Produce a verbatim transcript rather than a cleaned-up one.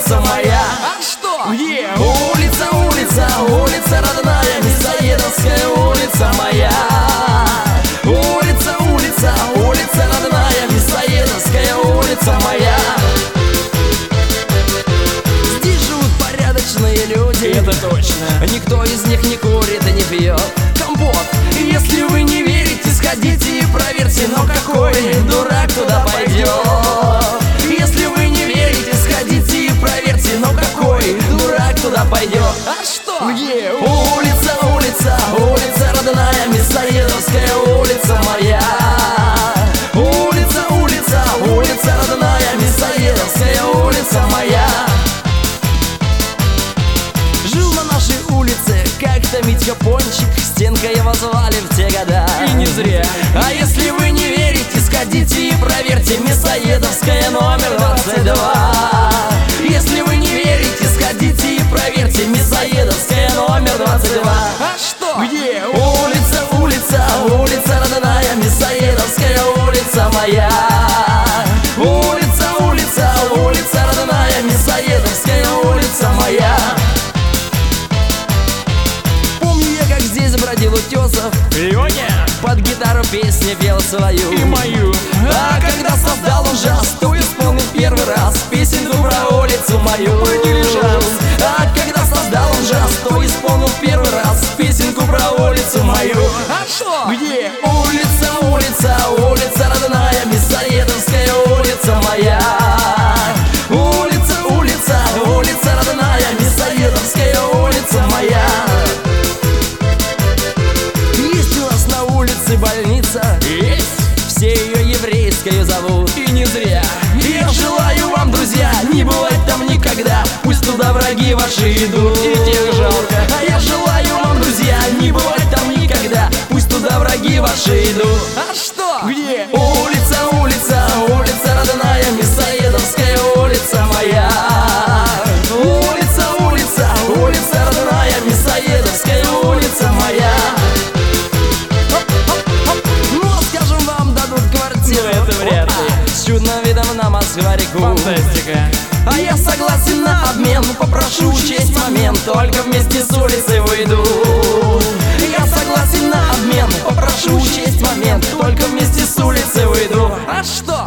улица моя. А что? Где? Улица, улица, улица родная, Мясоедовская улица моя. Улица, улица, улица родная, Мясоедовская улица моя. Здесь живут порядочные люди, Это точно. никто из них не курит и не пьет компот. Если вы не верите, сходите и проверьте, но какой дурак туда пойдет? Если вы не верите, сходите и проверьте, но какой дурак туда пойдет? А что? Где? Улица, улица, улица родная, Мясоедовская улица моя. Улица, улица, улица родная, Мясоедовская улица моя. Жил на нашей улице как-то Митька Пончик, Стенка его звали в те года. И не зря. А если вы не верите, сходите и проверьте, Мясоедовская номер двадцать два. Если вы не верите, сходите и проверьте, Мясоедовская номер двадцать два. А что? Где? Улица, улица, улица родная, Мясоедовская улица моя. Улица, улица, улица родная, Мясоедовская улица моя. Помню я, как здесь бродил Утесов, Леня под гитару песни пел свою. и мою. А когда создал он джаз, то исполнил первый раз песенку про улицу мою. Дилижанс. А когда создал он джаз, то исполнил первый раз песенку про улицу мою. А что? Где? Улица, улица, улица родная, Мясоедовская улица моя. Улица, улица, улица родная, Мясоедовская улица моя. Есть у нас на улице больница, Есть. все ее еврейскую зовут. И не зря. Я желаю вам, друзья, не бывать там никогда, пусть туда враги ваши идут. И тех жалко. А я желаю вам, друзья, не бывать там никогда, пусть туда враги ваши идут. А что? Где? Улица, улица, улица родная, Мясоедовская улица моя. Улица, улица, улица родная, Мясоедовская улица моя. Ну, скажем, вам дадут квартиру. Ну, это вряд ли. С чудным видом на Москва-реку. Фантастика. А я согласен на обмен, попрошу учесть момент, только вместе с улицы выйду. Я согласен на обмен, попрошу учесть момент, только вместе с улицы выйду. А что?